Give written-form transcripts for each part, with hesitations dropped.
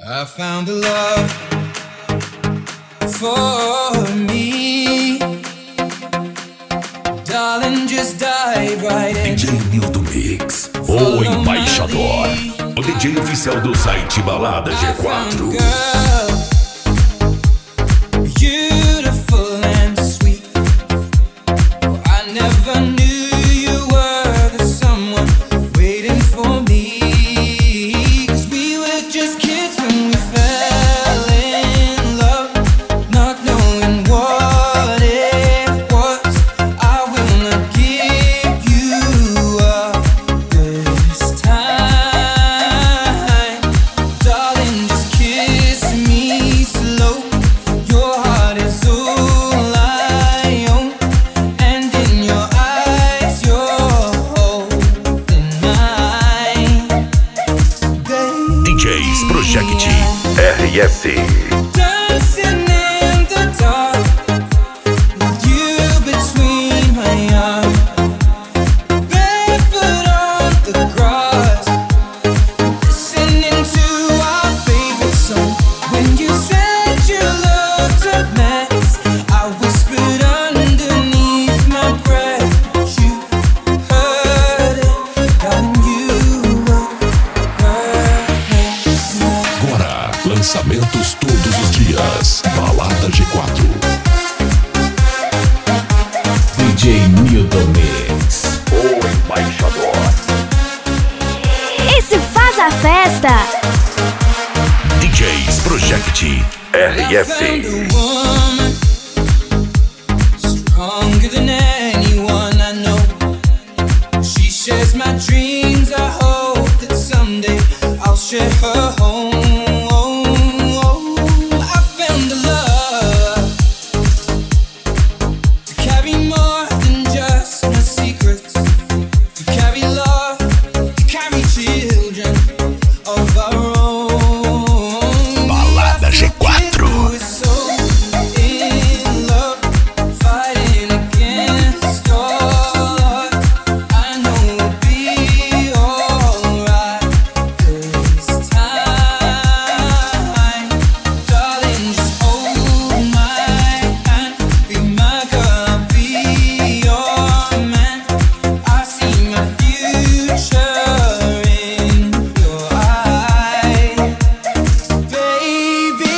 I found a love for me. Darling, just dive right in. DJ Nildo Mix, o embaixador, o DJ oficial do site Balada G4. Beautiful and sweet. I never knew you were the someone waiting for me. 'Cause we were just kids when we fell in love, not knowing what it was. I will not give you up this time. Darling, just kiss me slow. Your heart is all I own, and in your eyes you're holding mine. DJs Project RS. Dancing in the dark, with you between my arms, barefoot on the grass, listening to our favorite song. When you said you looked a mess, I whispered underneath my breath. You heard it, darling, you look perfect. Agora, lançamentos todos os dias. Balada G4. DJ Nildo Mix, o embaixador. Esse faz a festa. DJs Project I found a woman stronger than anyone I know. She shares my dreams. I hope that someday I'll share her home. I found a love to carry more than just my secrets, to carry love, to carry children of our own. Balada G4. We're so in love, fighting against all odds. I know we'll be alright this time. Darling, just hold my hand, be my girl, be your man. I see my future in your eyes. Baby,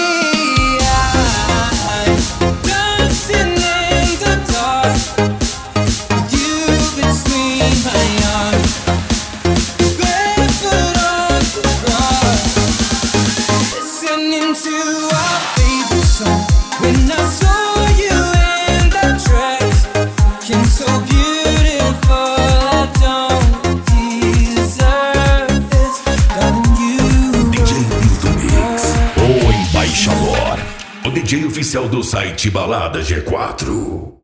I'm dancing in the dark, with you between my arms, barefoot on the grass, listening to our favorite song. When I saw you in that dress, looking so beautiful, I don't deserve this, darling, you. DJ Nildo Mix, o embaixador, o DJ oficial do site Balada G4.